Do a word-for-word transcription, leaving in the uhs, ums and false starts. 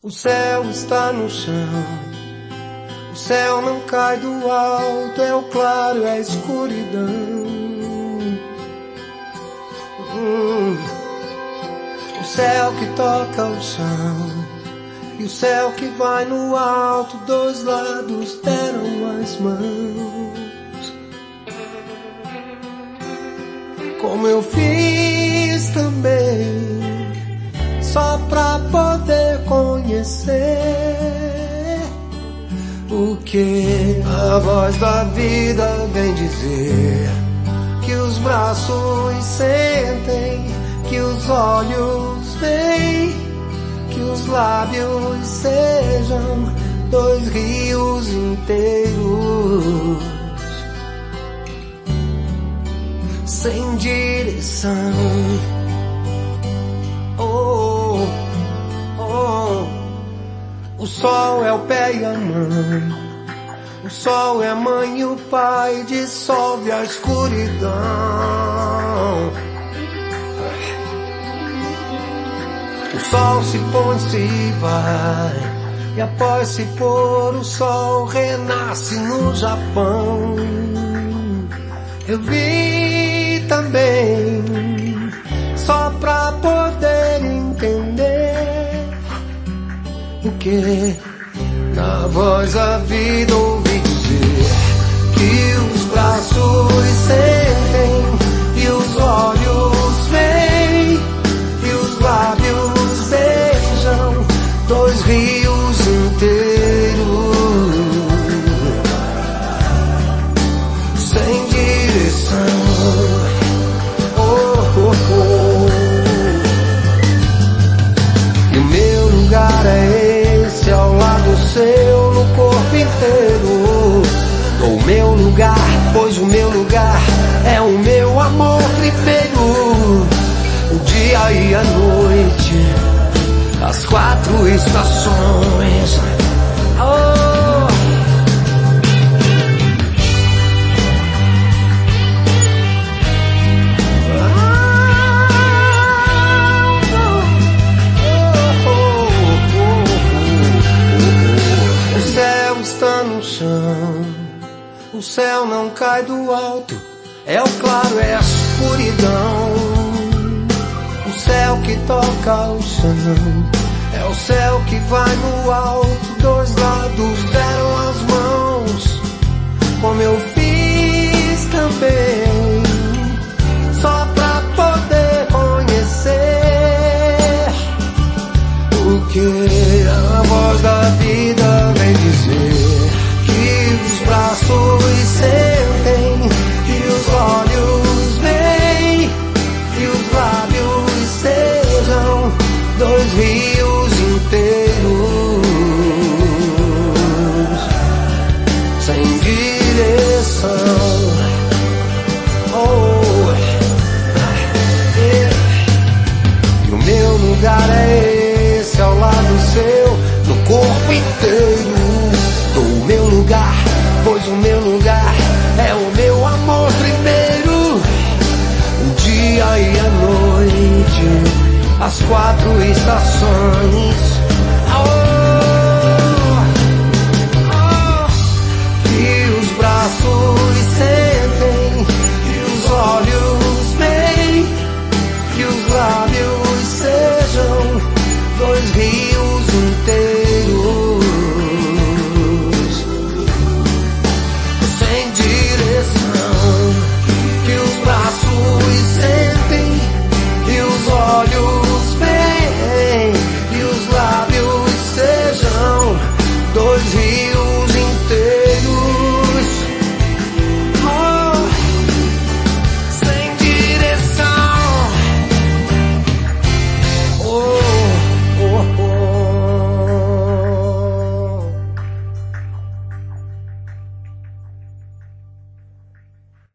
O céu está no chão, o céu não cai do alto, é o claro, é a escuridão. Hum. O céu que toca o chão e o céu que vai no alto, dois lados deram as mãos. Como eu fiz também, só pra poder conhecer o que a voz da vida vem dizer. Que os braços sentem, que os olhos veem, que os lábios sejam dois rios inteiros, sem direção. Oh, oh, o sol é o pé e a mãe, o sol é a mãe e o pai, dissolve a escuridão. O sol se põe, se vai, e após se pôr o sol renasce no Japão. Eu vi também, só pra poder entender o que na voz da vida ouvi dizer. Que os braços sentem e os olhos veem, e os lábios beijam dois rios inteiros, sem direção. Oh, oh, oh. E o meu lugar é esse, ao lado seu, no corpo inteiro. O meu lugar, pois o meu lugar é o meu amor primeiro. O dia e a noite, as quatro estações. Oh. O céu não cai do alto, é o claro, é a escuridão. O céu que toca o chão, é o céu que vai no alto, dois lados deram as mãos. Como eu fiz também, só pra poder conhecer o que a voz da vida vem dizer. Os braços sentem, que os olhos veem, e os lábios sejam dois rios inteiros, sem direção. Oh, yeah. E o meu lugar é esse, ao lado seu, no corpo inteiro. O meu lugar, pois o meu lugar é o meu amor primeiro. O dia e a noite, as quatro estações.